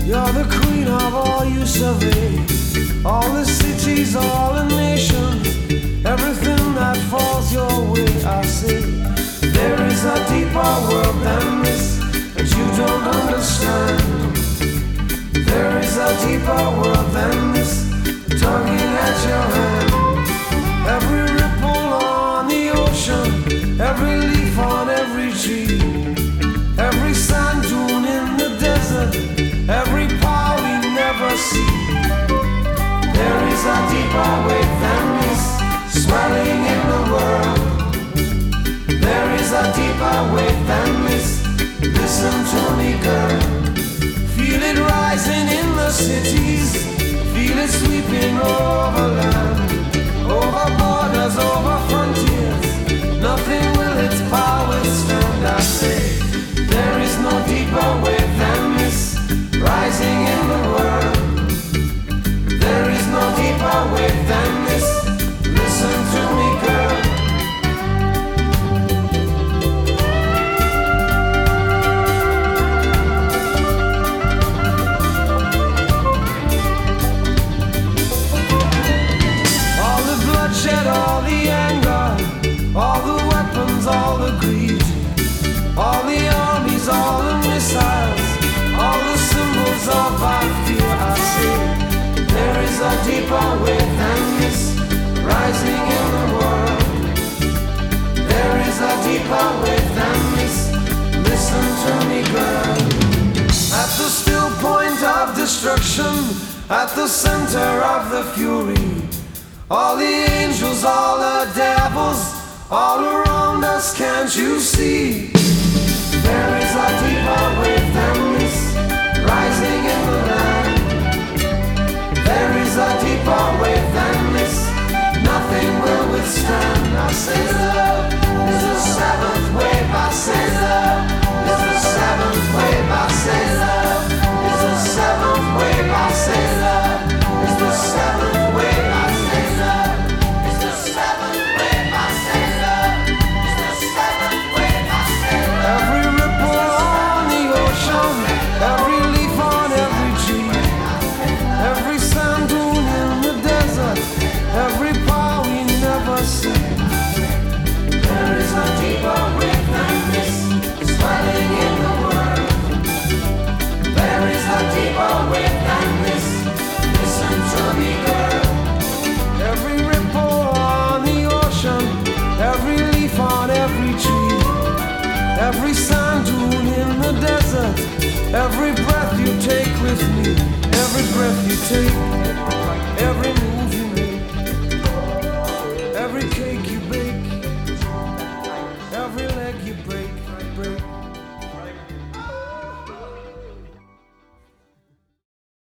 You're the queen of all you survey. All the cities, all the nations, everything that falls your way, I say. There is a deeper world than this that you don't understand. There is a deeper world than this, tugging at your hand. Every ripple on the ocean, every leaf on every tree, every sand dune in the desert, every power we never see. There is a deeper wave than this, swelling in the world. There is a deeper wave than this, listen to me, girl. Feel it rising in the cities, feel it sweeping over land, over borders, over frontiers. Nothing will its power stand, I say. There is no deeper wave than this, rising in the world. There is no deeper wave than this, listen to me, girl. All the bloodshed, all the anger, all the weapons, all the greed, all the armies, all the missiles, all the symbols of our fear, I say. There is a deeper wave than this, rising in the world. There is a deeper wave than this, listen to me, girl. At the still point of destruction, at the center of the fury, all the angels, all the devils, all around us, can't you see? There is a deeper wave than this, rising in the land. There is a deeper wave than this, nothing will withstand. I say love is the seventh wave, I say love is the seventh wave, I say love is the seventh wave, I say love is the seventh wave, I say love is the seventh wave, I say love is the seventh wave, I say love. Every ripple on the ocean, every leaf on every tree, every sand dune in the desert, every power we never see. There is a deeper wave than this, swelling in the world. There is a deeper wave than this, listen to me, girl. Every ripple on the ocean, every leaf on every tree, every sand dune in the desert, every breath you take with me, every breath you take.